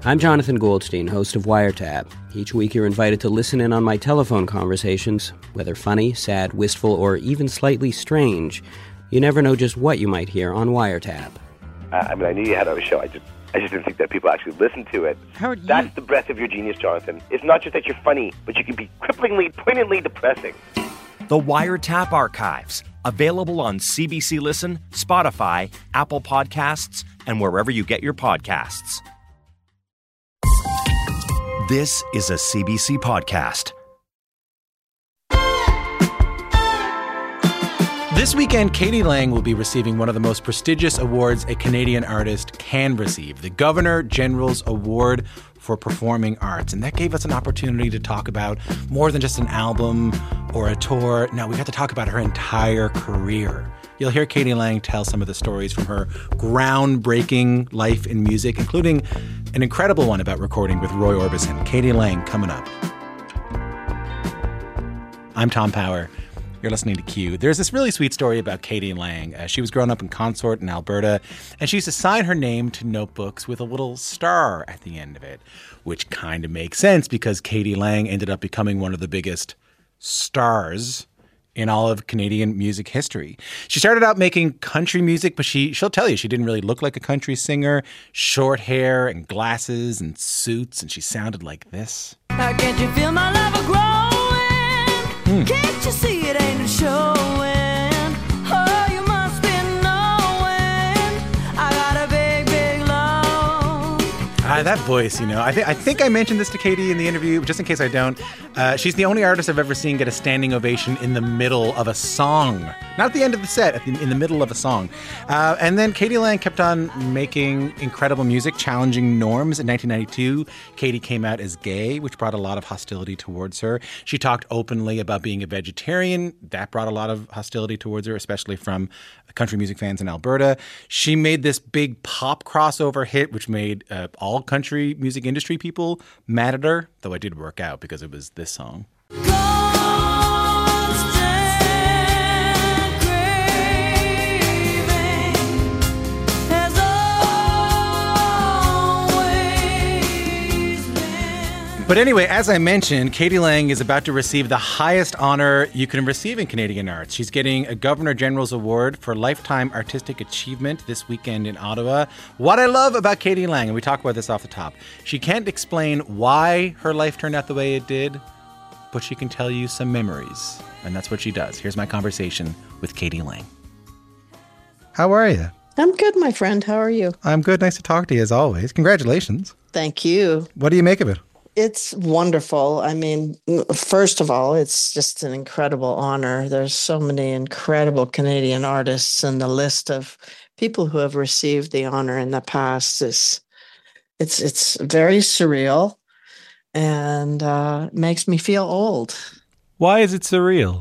I'm Jonathan Goldstein, host of Wiretap. Each week you're invited to listen in on my telephone conversations, whether funny, sad, wistful, or even slightly strange. You never know just what you might hear on Wiretap. I knew you had a show. I just didn't think that people actually listened to it. That's the breadth of your genius, Jonathan. It's not just that you're funny, but you can be cripplingly, poignantly depressing. The Wiretap Archives, available on CBC Listen, Spotify, Apple Podcasts, and wherever you get your podcasts. This is a CBC podcast. This weekend, K.D. Lang will be receiving one of the most prestigious awards a Canadian artist can receive, the Governor-General's Award for Performing Arts. And that gave us an opportunity to talk about more than just an album or a tour. Now, we got to talk about her entire career. You'll hear K.D. Lang tell some of the stories from her groundbreaking life in music, including an incredible one about recording with Roy Orbison. K.D. Lang coming up. I'm Tom Power. You're listening to Q. There's this really sweet story about K.D. Lang. She was growing up in Consort in Alberta, and she used to sign her name to notebooks with a little star at the end of it, which kind of makes sense because K.D. Lang ended up becoming one of the biggest stars in all of Canadian music history. She started out making country music, but she'll tell you she didn't really look like a country singer. Short hair and glasses and suits, and she sounded like this. Now can't you feel my love growing? Can't you see it ain't showing? Oh, you must be knowing I got a big, big love. That voice, you know. I think I mentioned this to Katie in the interview, just in case I don't. She's the only artist I've ever seen get a standing ovation in the middle of a song. Not at the end of the set, in the middle of a song. And then K.D. Lang kept on making incredible music, challenging norms. In 1992, Katie came out as gay, which brought a lot of hostility towards her. She talked openly about being a vegetarian. That brought a lot of hostility towards her, especially from country music fans in Alberta. She made this big pop crossover hit, which made all country music industry people mad at her, though it did work out because it was this song. But anyway, as I mentioned, K.D. Lang is about to receive the highest honor you can receive in Canadian arts. She's getting a Governor-General's Award for Lifetime Artistic Achievement this weekend in Ottawa. What I love about K.D. Lang, and we talk about this off the top, she can't explain why her life turned out the way it did, but she can tell you some memories. And that's what she does. Here's my conversation with K.D. Lang. How are you? I'm good, my friend. How are you? I'm good. Nice to talk to you as always. Congratulations. Thank you. What do you make of it? It's wonderful. I mean, first of all, it's just an incredible honor. There's so many incredible Canadian artists, and the list of people who have received the honor in the past is it's very surreal and makes me feel old. Why is it surreal?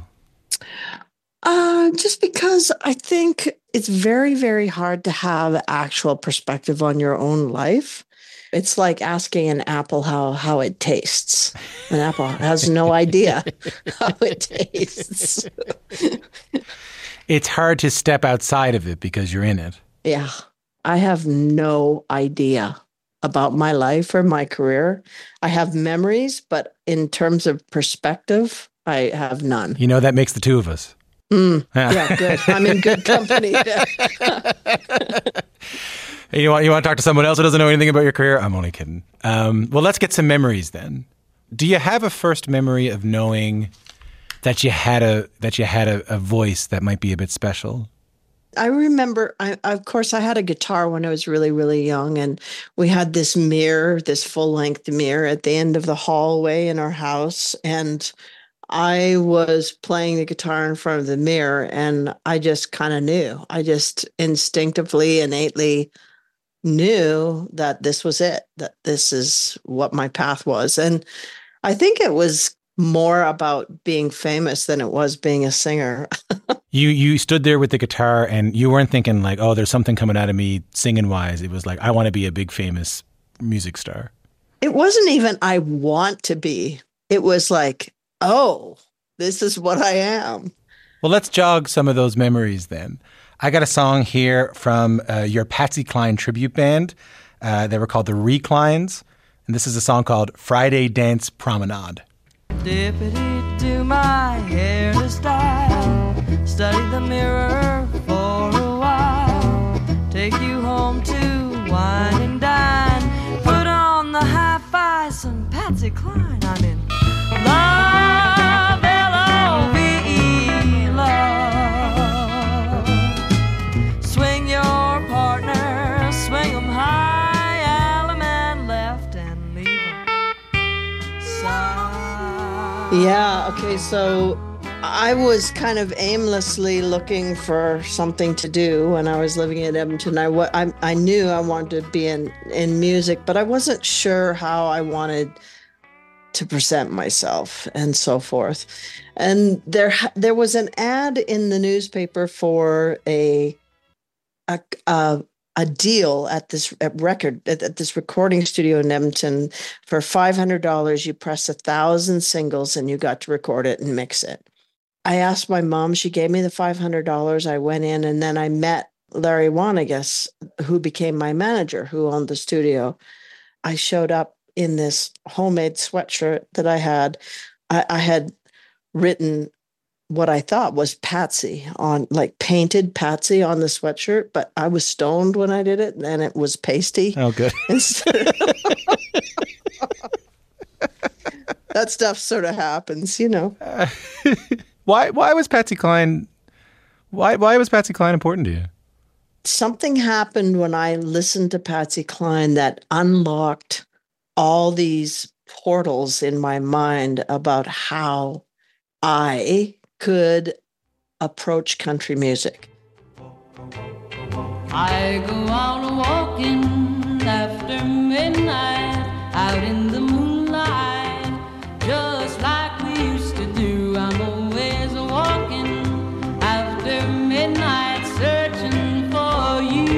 Just because I think it's very, very hard to have actual perspective on your own life. It's like asking an apple how it tastes. An apple has no idea how it tastes. It's hard to step outside of it because you're in it. Yeah. I have no idea about my life or my career. I have memories, but in terms of perspective, I have none. You know, that makes the two of us. Yeah, good. I'm in good company. You want to talk to someone else who doesn't know anything about your career? I'm only kidding. Well, let's get some memories then. Do you have a first memory of knowing that you had a voice that might be a bit special? I remember, of course, I had a guitar when I was really, really young, and we had this mirror, this full-length mirror at the end of the hallway in our house, and I was playing the guitar in front of the mirror, and I just kind of knew. I just instinctively, innately knew that this was it, that this is what my path was. And I think it was more about being famous than it was being a singer. You stood there with the guitar and you weren't thinking like, oh, there's something coming out of me singing wise. It was like, I want to be a big famous music star. It wasn't even I want to be. It was like, oh, this is what I am. Well, let's jog some of those memories then. I got a song here from your Patsy Cline tribute band. They were called the Reclines. And this is a song called Friday Dance Promenade. Dippity do my hairstyle, study the mirror for a while, take you home to wine and dine, put on the hi-fi, some Patsy Cline. I'm in love, L-O-V-E, love. Swing your partner, swing 'em high, Alum and left and leave 'em side. Yeah, okay, so I was kind of aimlessly looking for something to do when I was living in Edmonton. I knew I wanted to be in music, but I wasn't sure how I wanted to present myself and so forth. And there was an ad in the newspaper for a deal at this recording studio in Edmonton. For $500, you press 1,000 singles and you got to record it and mix it. I asked my mom, she gave me the $500. I went in and then I met Larry Wanagas, who became my manager, who owned the studio. I showed up in this homemade sweatshirt that I had. I had written what I thought was Patsy on, like painted Patsy on the sweatshirt, but I was stoned when I did it and it was pasty. Oh, good. That stuff sort of happens, you know. Why was Patsy Cline? Why was Patsy Cline important to you? Something happened when I listened to Patsy Cline that unlocked all these portals in my mind about how I could approach country music. I go out walking after midnight, out in the moonlight, just like we used to do. I'm always walking after midnight, searching for you.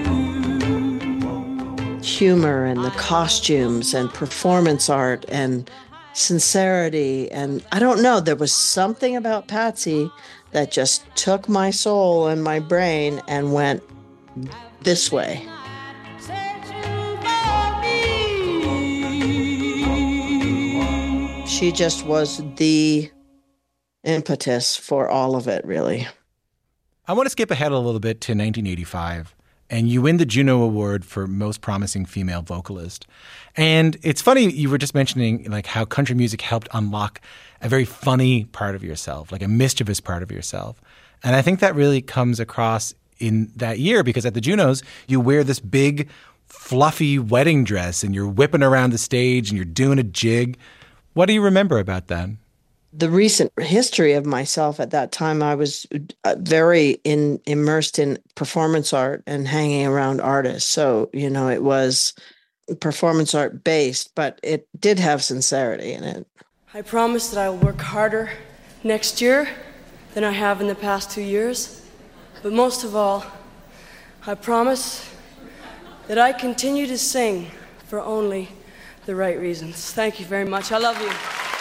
Humor and the costumes and performance art and sincerity, and I don't know, there was something about Patsy that just took my soul and my brain and went this way. She just was the impetus for all of it, really. I want to skip ahead a little bit to 1985. And you win the Juno Award for Most Promising Female Vocalist. And it's funny, you were just mentioning like how country music helped unlock a very funny part of yourself, like a mischievous part of yourself. And I think that really comes across in that year because at the Junos, you wear this big, fluffy wedding dress and you're whipping around the stage and you're doing a jig. What do you remember about that? The recent history of myself at that time, I was very immersed in performance art and hanging around artists. So, you know, it was performance art based, but it did have sincerity in it. I promise that I will work harder next year than I have in the past 2 years. But most of all, I promise that I continue to sing for only the right reasons. Thank you very much. I love you.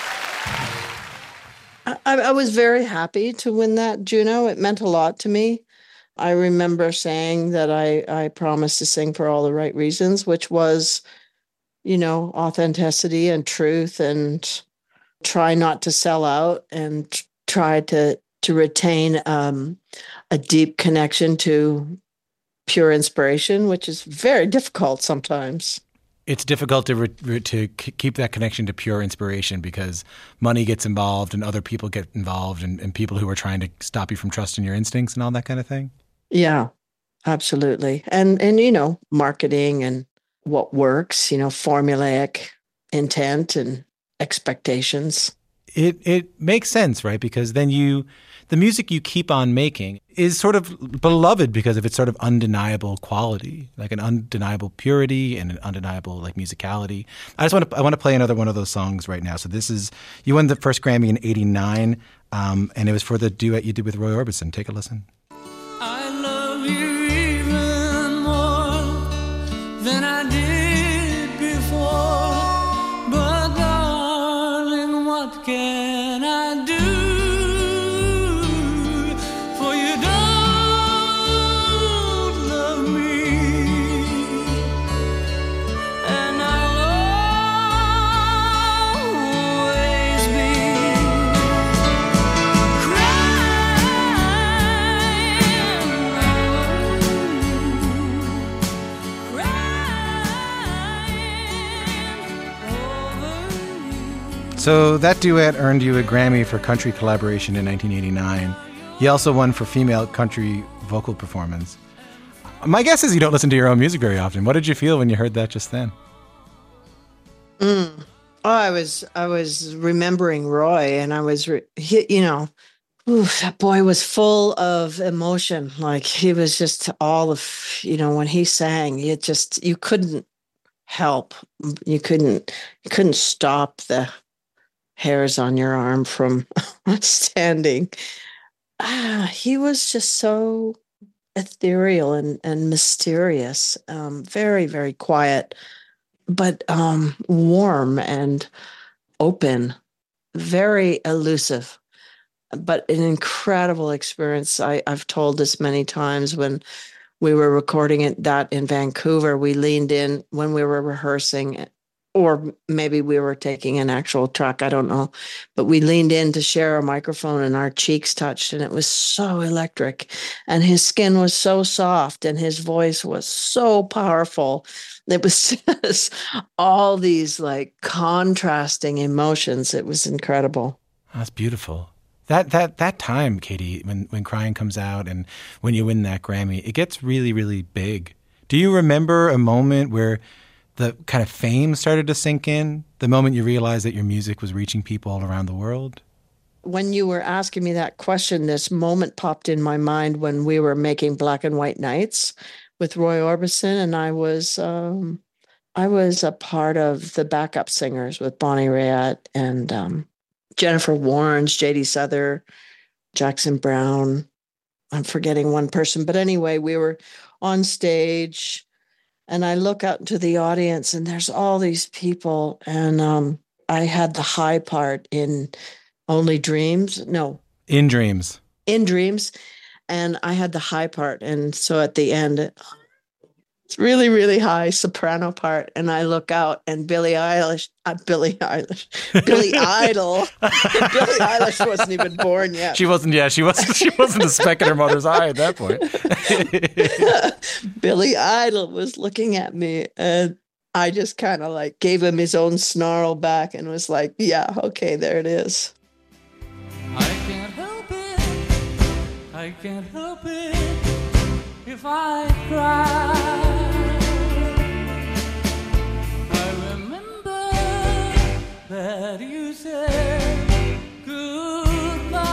I was very happy to win that Juno. It meant a lot to me. I remember saying that I promised to sing for all the right reasons, which was, you know, authenticity and truth and try not to sell out and try to retain a deep connection to pure inspiration, which is very difficult sometimes. It's difficult to keep that connection to pure inspiration because money gets involved and other people get involved and people who are trying to stop you from trusting your instincts and all that kind of thing. Yeah, absolutely. And you know, marketing and what works, you know, formulaic intent and expectations. It makes sense, right? Because then the music you keep on making is sort of beloved because of its sort of undeniable quality, like an undeniable purity and an undeniable like musicality. I want to play another one of those songs right now. So this is, you won the first Grammy in '89, and it was for the duet you did with Roy Orbison. Take a listen. I love you even more than I did before, but darling, what can I do? For you don't love me, and I So that duet earned you a Grammy for country collaboration in 1989. You also won for female country vocal performance. My guess is you don't listen to your own music very often. What did you feel when you heard that just then? Oh, I was remembering Roy, and I was, that boy was full of emotion. Like he was just all of, when he sang, you couldn't help. You couldn't stop the hairs on your arm from standing. He was just so ethereal and mysterious, very, very quiet, but warm and open, very elusive, but an incredible experience. I've told this many times. When we were recording that in Vancouver, we leaned in when we were rehearsing, or maybe we were taking an actual track, I don't know, but we leaned in to share a microphone and our cheeks touched, and it was so electric, and his skin was so soft and his voice was so powerful. It was just all these like contrasting emotions. It was incredible. That's beautiful. That time, Katie, when Crying comes out and when you win that Grammy, it gets really, really big. Do you remember a moment where the kind of fame started to sink in, the moment you realized that your music was reaching people all around the world? When you were asking me that question, this moment popped in my mind when we were making Black and White Nights with Roy Orbison, and I was a part of the backup singers with Bonnie Raitt and Jennifer Warnes, J.D. Souther, Jackson Browne. I'm forgetting one person, but anyway, we were on stage. And I look out into the audience, and there's all these people. And I had the high part in Only Dreams. No. In Dreams. In Dreams. And I had the high part. And so at the end, it's really, really high soprano part. And I look out, and Billie Idol. Billie Idol wasn't even born yet. She wasn't a speck in her mother's eye at that point. Billie Idol was looking at me, and I just kind of like gave him his own snarl back and was like, yeah, okay, there it is. I can't help it if I cry. That you said goodbye.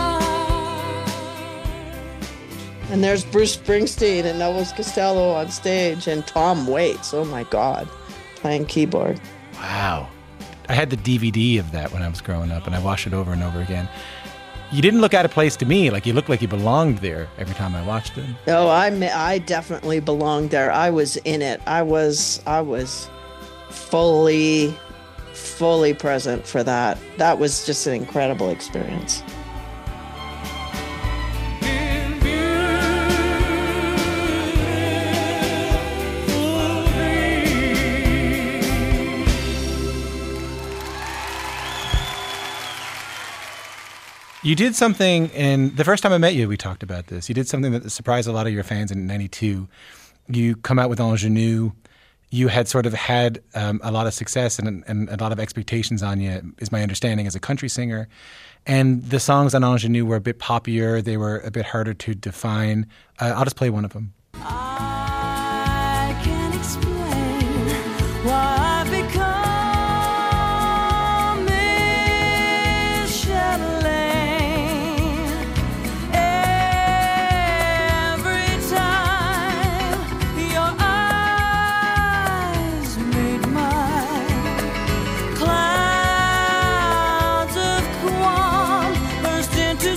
And there's Bruce Springsteen and Elvis Costello on stage, and Tom Waits, oh my God, playing keyboard. Wow. I had the DVD of that when I was growing up, and I watched it over and over again. You didn't look out of place to me. Like, you looked like you belonged there every time I watched it. Oh, I definitely belonged there. I was in it. I was fully present for that. That was just an incredible experience. You did something, and the first time I met you, we talked about this. You did something that surprised a lot of your fans in '92. You come out with Ingenue. You had sort of had a lot of success and a lot of expectations on you, is my understanding, as a country singer. And the songs on Ingenue were a bit poppier. They were a bit harder to define. I'll just play one of them. I can't explain why I've become Miss Chatelaine. Every time your eyes meet mine, clouds of Guam burst into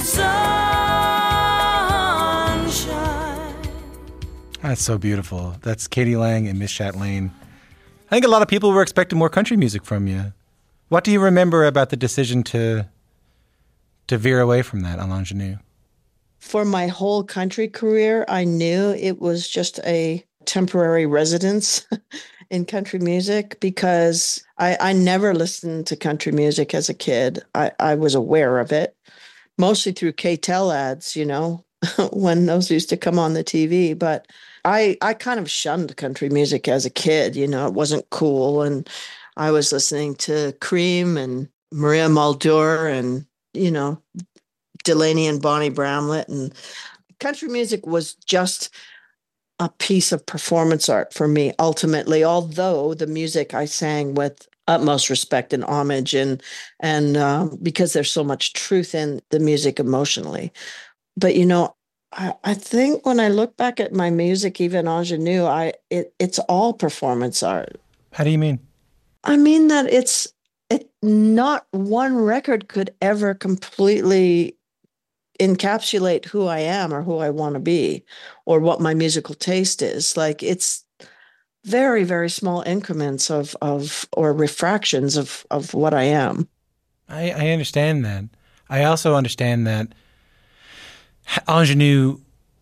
sunshine. That's so beautiful. That's Katie Lang and Miss Chatelaine. I think a lot of people were expecting more country music from you. What do you remember about the decision to veer away from that on Ingenue? For my whole country career, I knew it was just a temporary residence in country music, because I never listened to country music as a kid. I was aware of it, mostly through KTEL ads, when those used to come on the TV. But I kind of shunned country music as a kid. It wasn't cool. And I was listening to Cream and Maria Muldaur and, Delaney and Bonnie Bramlett. And country music was just a piece of performance art for me, ultimately, although the music I sang with utmost respect and homage and because there's so much truth in the music emotionally. But, I think when I look back at my music, even Ingenue, it's all performance art. How do you mean? I mean that not one record could ever completely encapsulate who I am or who I want to be or what my musical taste is. Like, it's very, very small increments of or refractions of what I am. I understand that. I also understand that Ingenue,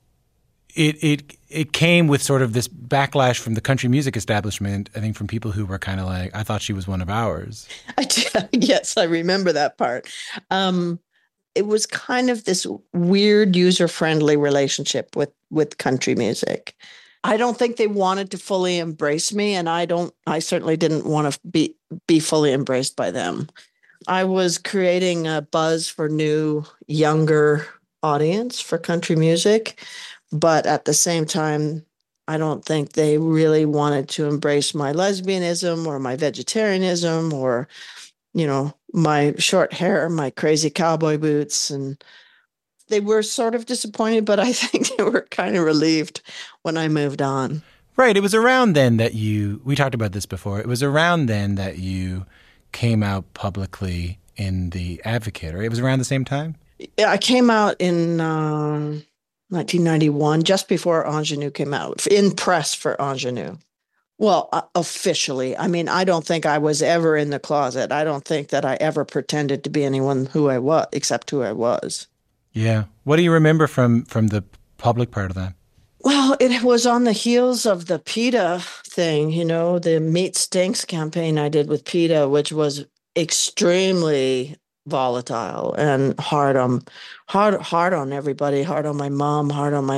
it came with sort of this backlash from the country music establishment, I think, from people who were kind of like, I thought she was one of ours. Yes, I remember that part. It was kind of this weird user-friendly relationship with country music. I don't think they wanted to fully embrace me, and I certainly didn't want to be fully embraced by them. I was creating a buzz for new, younger audience for country music, but at the same time, I don't think they really wanted to embrace my lesbianism or my vegetarianism or, my short hair, my crazy cowboy boots. And they were sort of disappointed, but I think they were kind of relieved when I moved on. Right. It was around then that we talked about this before. It was around then that you came out publicly in The Advocate, right? It was around the same time? Yeah, I came out in 1991, just before Ingenue came out, in press for Ingenue. Well, officially. I mean, I don't think I was ever in the closet. I don't think that I ever pretended to be anyone who I was, except who I was. Yeah. What do you remember from the public part of that? Well, it was on the heels of the PETA thing, the Meat Stinks campaign I did with PETA, which was extremely volatile and hard on everybody, hard on my mom, hard on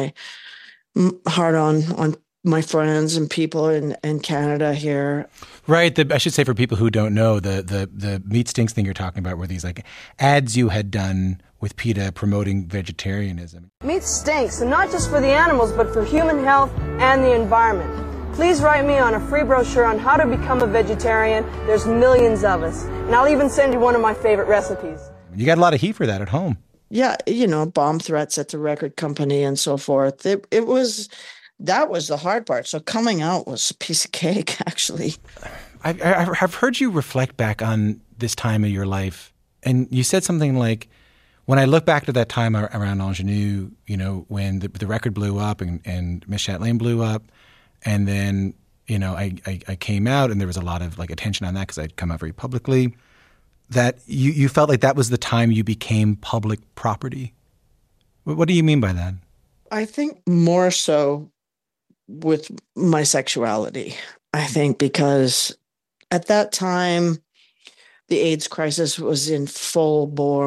my friends and people in Canada here. Right. I should say, for people who don't know, the Meat Stinks thing you're talking about were these like ads you had done with PETA promoting vegetarianism. Meat stinks, and not just for the animals, but for human health and the environment. Please write me on a free brochure on how to become a vegetarian. There's millions of us. And I'll even send you one of my favorite recipes. You got a lot of heat for that at home. Yeah, bomb threats at the record company and so forth. That was the hard part. So coming out was a piece of cake, actually. I've heard you reflect back on this time of your life, and you said something like, when I look back to that time around Ingenue, when the record blew up and Miss Chatelaine blew up, and then, I came out and there was a lot of like attention on that because I'd come out very publicly, that you felt like that was the time you became public property. What do you mean by that? I think more so with my sexuality. I think because at that time, the AIDS crisis was in full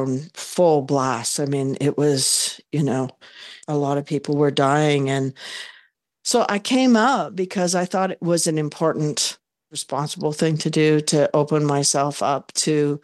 blast. I mean, it was, a lot of people were dying. And so I came out because I thought it was an important, responsible thing to do, to open myself up to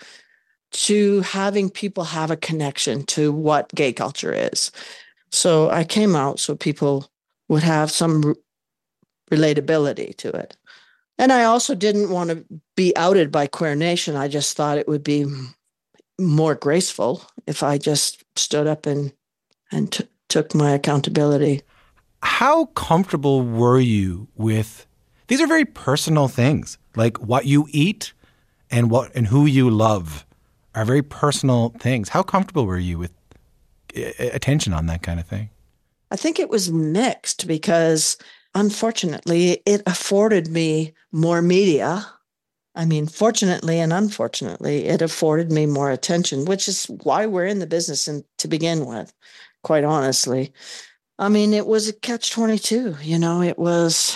having people have a connection to what gay culture is. So I came out so people would have some relatability to it. And I also didn't want to be outed by Queer Nation. I just thought it would be more graceful if I just stood up and took my accountability. How comfortable were you with, these are very personal things, like what you eat and who you love are very personal things. How comfortable were you with attention on that kind of thing? I think it was mixed because, unfortunately, it afforded me more media. I mean, fortunately and unfortunately, it afforded me more attention, which is why we're in the business to begin with, quite honestly. I mean, it was a catch-22,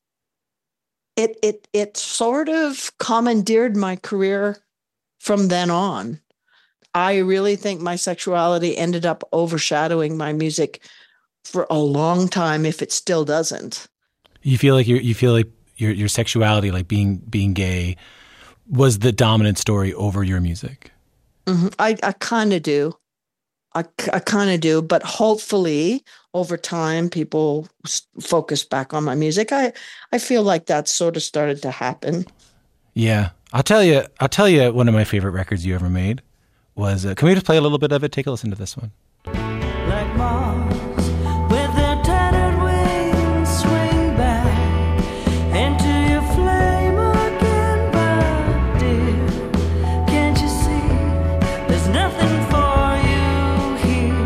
it sort of commandeered my career from then on. I really think my sexuality ended up overshadowing my music for a long time, if it still doesn't. You feel like your sexuality, like being gay, was the dominant story over your music? I kind of do. I kind of do, but hopefully over time people focus back on my music. I feel like that sort of started to happen. Yeah. I'll tell you one of my favorite records you ever made was, can we just play a little bit of it? Take a listen to this one. Like Mars, with their tattered wings, swing back into your flame again, but dear, can't you see there's nothing for you here?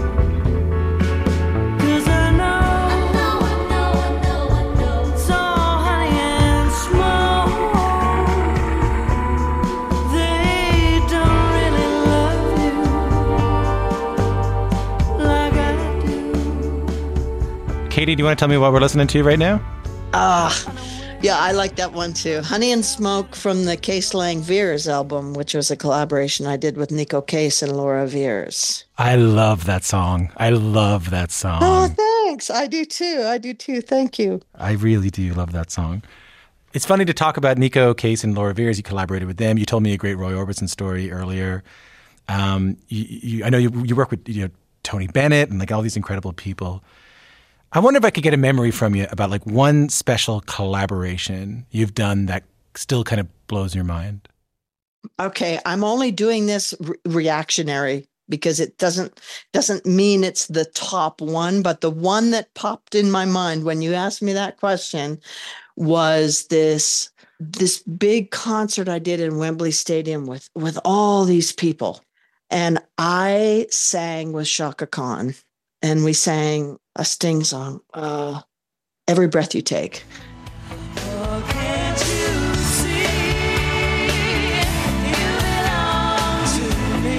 'Cause I know, it's all honey and smoke. They don't really love you like I do. Katie, do you want to tell me what we're listening to right now? Yeah, I like that one too. Honey and Smoke from the Case Lang Veers album, which was a collaboration I did with Nico Case and Laura Veers. I love that song. Oh, thanks. I do too. Thank you. I really do love that song. It's funny to talk about Nico Case and Laura Veers. You collaborated with them. You told me a great Roy Orbison story earlier. I know you work with Tony Bennett and like all these incredible people. I wonder if I could get a memory from you about like one special collaboration you've done that still kind of blows your mind. Okay, I'm only doing this reactionary because it doesn't mean it's the top one, but the one that popped in my mind when you asked me that question was this big concert I did in Wembley Stadium with all these people. And I sang with Chaka Khan, and we sang a Sting song, Every Breath You Take. Oh, can't you see you belong to me?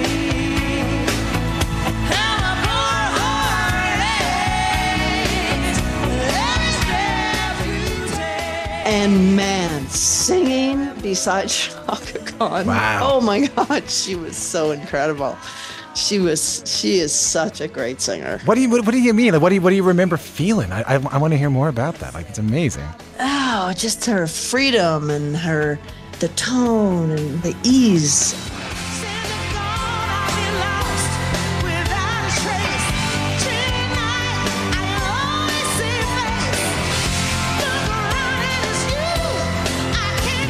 And my poor heart aches with every step you take. And man, singing beside Chaka Khan. Wow. Oh my God, she was so incredible. She is such a great singer. What do you mean? Like, what do you remember feeling? I want to hear more about that. Like, it's amazing. Oh, just her freedom and the tone and the ease. Send a thought I'll be lost without a trace. Tonight I'll always see face. Look around and it's you I can't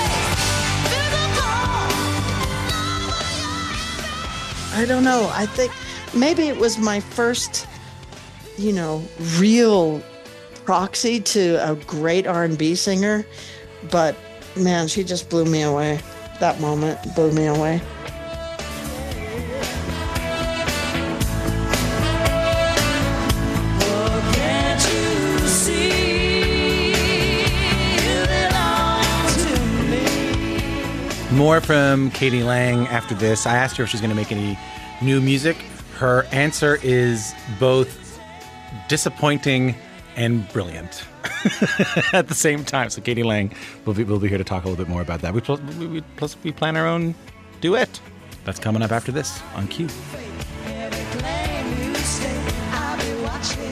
replace. Physical. I don't know. I think maybe it was my first, real proxy to a great R&B singer. But man, she just blew me away. That moment blew me away. Oh, can't you see you belong to me? More from Katie Lang after this. I asked her if she's going to make any new music. Her answer is both disappointing and brilliant at the same time. So Katie Lang will be here to talk a little bit more about that. Plus we plan our own duet. That's coming up after this on Q. Every claim you stay, I'll be watching.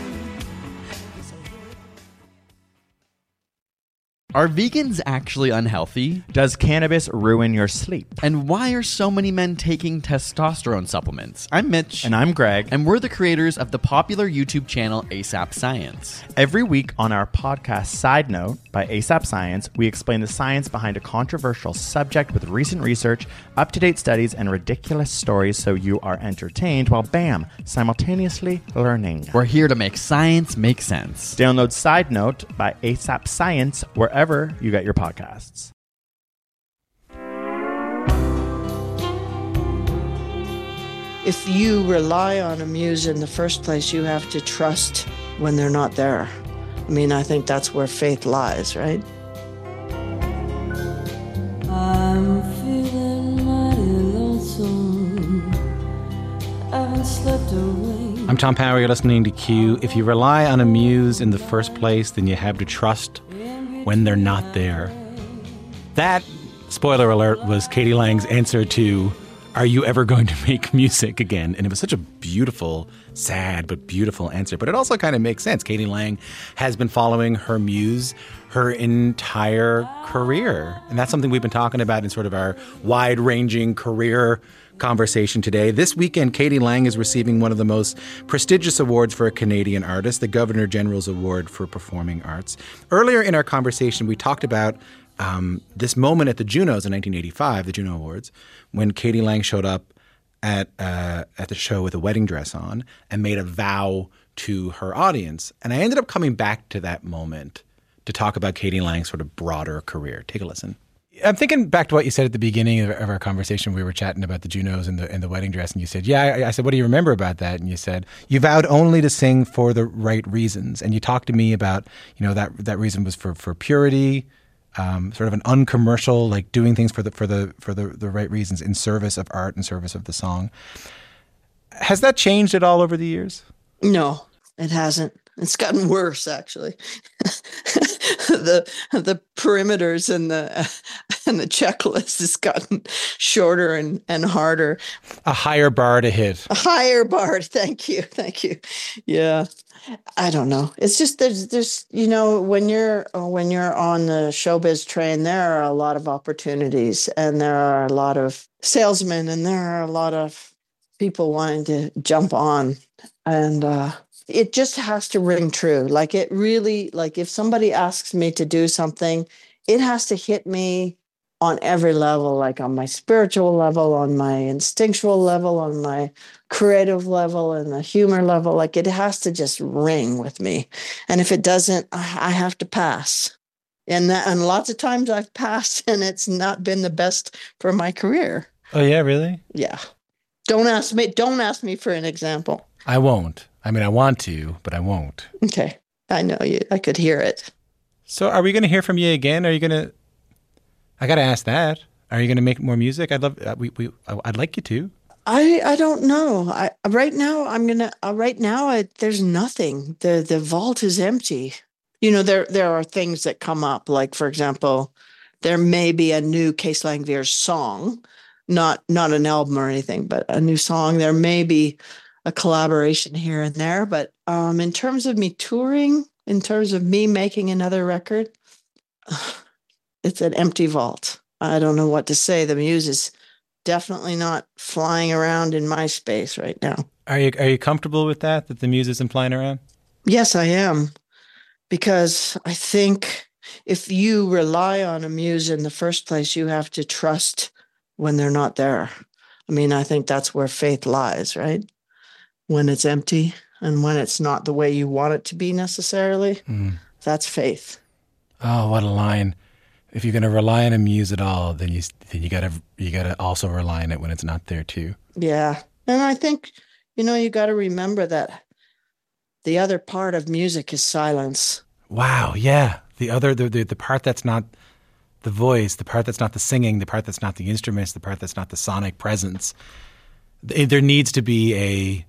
Are vegans actually unhealthy? Does cannabis ruin your sleep? And why are so many men taking testosterone supplements? I'm Mitch. And I'm Greg. And we're the creators of the popular YouTube channel ASAP Science. Every week on our podcast Side Note by ASAP Science, we explain the science behind a controversial subject with recent research, up-to-date studies, and ridiculous stories so you are entertained while, bam, simultaneously learning. We're here to make science make sense. Download Side Note by ASAP Science wherever you get your podcasts. If you rely on a muse in the first place, you have to trust when they're not there. I mean, I think that's where faith lies, right? I'm feeling mighty lonesome. Haven't slept away. I'm Tom Power. You're listening to Q. If you rely on a muse in the first place, then you have to trust when they're not there. That, spoiler alert, was Katie Lang's answer to are you ever going to make music again? And it was such a beautiful, sad, but beautiful answer. But it also kind of makes sense. Katie Lang has been following her muse her entire career. And that's something we've been talking about in sort of our wide-ranging career conversation today. This weekend, Katie Lang is receiving one of the most prestigious awards for a Canadian artist, the Governor General's Award for Performing Arts. Earlier in our conversation, we talked about this moment at the Junos in 1985, the Juno Awards, when Katie Lang showed up at the show with a wedding dress on and made a vow to her audience. And I ended up coming back to that moment to talk about Katie Lang's sort of broader career. Take a listen. I'm thinking back to what you said at the beginning of our conversation. We were chatting about the Junos and the wedding dress, and you said, I said, what do you remember about that? And you said, you vowed only to sing for the right reasons. And you talked to me about, that reason was for purity, sort of an uncommercial, like doing things for the right reasons in service of art and service of the song. Has that changed at all over the years? No, it hasn't. It's gotten worse, actually. the perimeters and the checklist has gotten shorter and harder. A higher bar to hit. A higher bar. Thank you. Yeah. I don't know. It's just there's when you're on the showbiz train, there are a lot of opportunities, and there are a lot of salesmen, and there are a lot of people wanting to jump on, and it just has to ring true. Like it really, like if somebody asks me to do something, it has to hit me on every level, like on my spiritual level, on my instinctual level, on my creative level, and the humor level. Like it has to just ring with me. And if it doesn't, I have to pass. And lots of times I've passed and it's not been the best for my career. Oh yeah, really? Yeah. Don't ask me for an example. I won't. I mean, I want to, but I won't. Okay. I know you. I could hear it. So are we going to hear from you again? I got to ask that. Are you going to make more music? I'd love, I'd like you to. I don't know. Right now, there's nothing. The vault is empty. There are things that come up. Like, for example, there may be a new Cees Langevier's song, not an album or anything, but a new song. There may be a collaboration here and there. But in terms of me touring, in terms of me making another record, it's an empty vault. I don't know what to say. The muse is definitely not flying around in my space right now. Are you comfortable with that the muse isn't flying around? Yes, I am. Because I think if you rely on a muse in the first place, you have to trust when they're not there. I mean, I think that's where faith lies, right? When it's empty and when it's not the way you want it to be necessarily, that's faith. Oh, what a line. If you're going to rely on a muse at all, then you gotta also rely on it when it's not there too. Yeah. And I think, you got to remember that the other part of music is silence. Wow. Yeah. The part that's not the voice, the part that's not the singing, the part that's not the instruments, the part that's not the sonic presence. There needs to be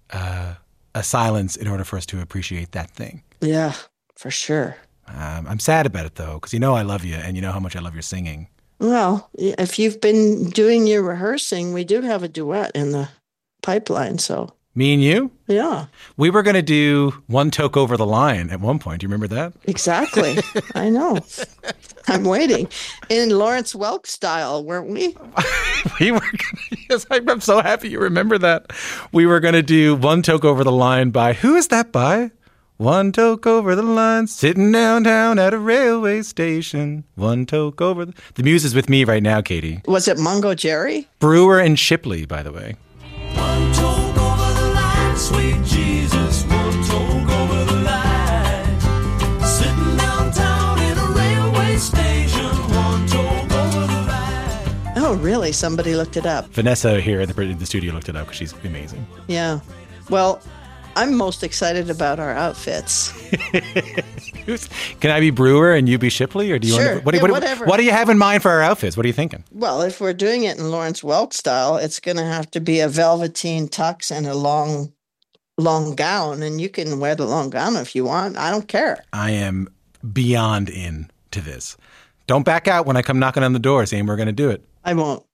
a silence in order for us to appreciate that thing. Yeah, for sure. I'm sad about it though, because I love you and you know how much I love your singing. Well, if you've been doing your rehearsing, we do have a duet in the pipeline, so. Me and you? Yeah. We were going to do One Toke Over the Line at one point. Do you remember that? Exactly. I know. I'm waiting. In Lawrence Welk style, weren't we? We were gonna, yes, I'm so happy you remember that. We were going to do One Toke Over the Line by, who is that by? One toke over the line, sitting downtown at a railway station. One toke over the muse is with me right now, Katie. Was it Mungo Jerry? Brewer and Shipley, by the way. One toke over the line, sweet Jesus. One toke over the line, sitting downtown in a railway station. One toke over the line. Oh, really? Somebody looked it up. Vanessa here in the studio looked it up because she's amazing. Yeah. Well, I'm most excited about our outfits. Can I be Brewer and you be Shipley, or do you sure. want to, whatever. What do you have in mind for our outfits? What are you thinking? Well, if we're doing it in Lawrence Welk style, it's going to have to be a velveteen tux and a long gown, and you can wear the long gown if you want. I don't care. I am beyond into this. Don't back out when I come knocking on the door saying we're going to do it. I won't.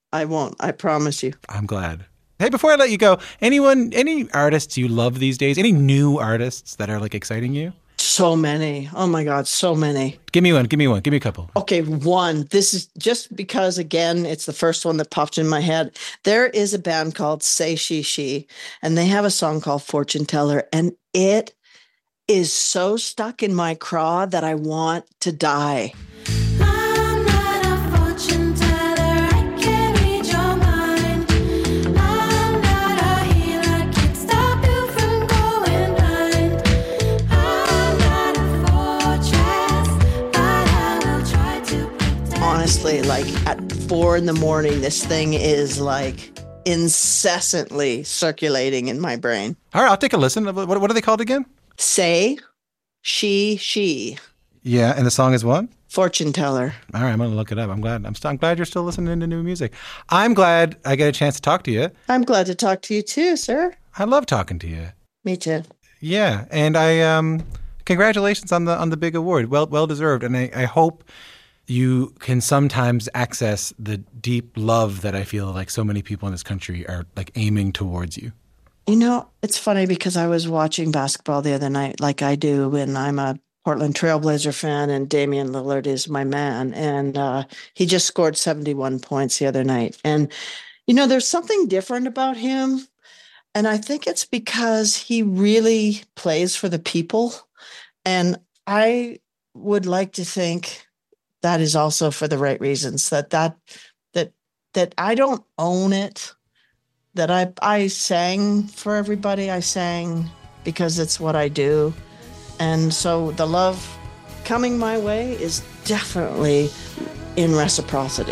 I won't. I promise you. I'm glad. Hey, before I let you go, any artists you love these days? Any new artists that are like exciting you? So many. Oh my God, so many. Give me one. Give me a couple. Okay, one. This is just because, again, it's the first one that popped in my head. There is a band called Say She She, and they have a song called Fortune Teller, and it is so stuck in my craw that I want to die. I'm not a fortune teller, I can't read your mind. I'm not a healer, can't stop you from going blind. I'm not a fortress, but I will try to protect. Honestly, like at 4 a.m, this thing is like incessantly circulating in my brain. All right, I'll take a listen. What are they called again? Say She. Yeah, and the song is what? Fortune Teller. All right, I'm going to look it up. I'm glad you're still listening to new music. I'm glad I get a chance to talk to you. I'm glad to talk to you too, sir. I love talking to you. Me too. Yeah, and I congratulations on the big award. Well deserved, and I hope you can sometimes access the deep love that I feel like so many people in this country are like aiming towards you. You know, it's funny because I was watching basketball the other night like I do, and I'm a Portland Trailblazer fan, and Damian Lillard is my man. And he just scored 71 points the other night. And, you know, there's something different about him. And I think it's because he really plays for the people. And I would like to think that is also for the right reasons, that I don't own it. That I sang for everybody. I sang because it's what I do. And so the love coming my way is definitely in reciprocity.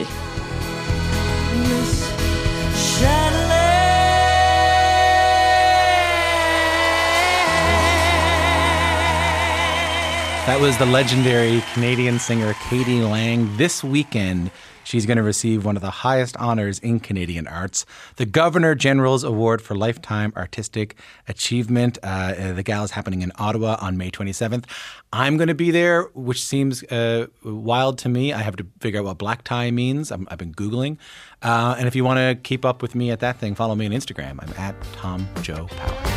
That was the legendary Canadian singer k.d. lang. This weekend, she's going to receive one of the highest honors in Canadian arts, the Governor-General's Award for Lifetime Artistic Achievement. The gala is happening in Ottawa on May 27th. I'm going to be there, which seems wild to me. I have to figure out what black tie means. I've been Googling. And if you want to keep up with me at that thing, follow me on Instagram. I'm at Tom Joe Power.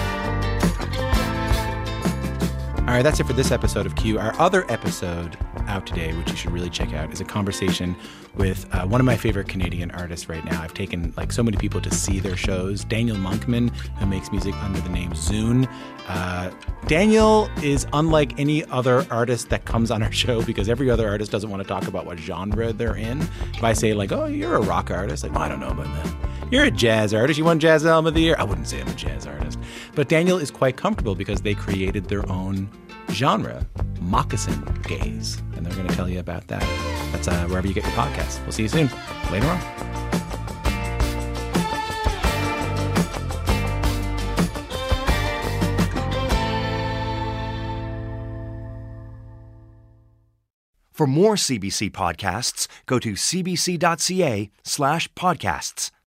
All right, that's it for this episode of Q. Our other episode out today, which you should really check out, is a conversation with one of my favorite Canadian artists right now. I've taken like so many people to see their shows. Daniel Monkman, who makes music under the name Zune. Daniel is unlike any other artist that comes on our show because every other artist doesn't want to talk about what genre they're in. If I say like, oh, you're a rock artist, like, oh, I don't know about that. You're a jazz artist. You won Jazz Album of the Year. I wouldn't say I'm a jazz artist. But Daniel is quite comfortable because they created their own genre, moccasin gaze. And they're going to tell you about that. That's wherever you get your podcasts. We'll see you soon. Later on. For more CBC podcasts, go to cbc.ca/podcasts.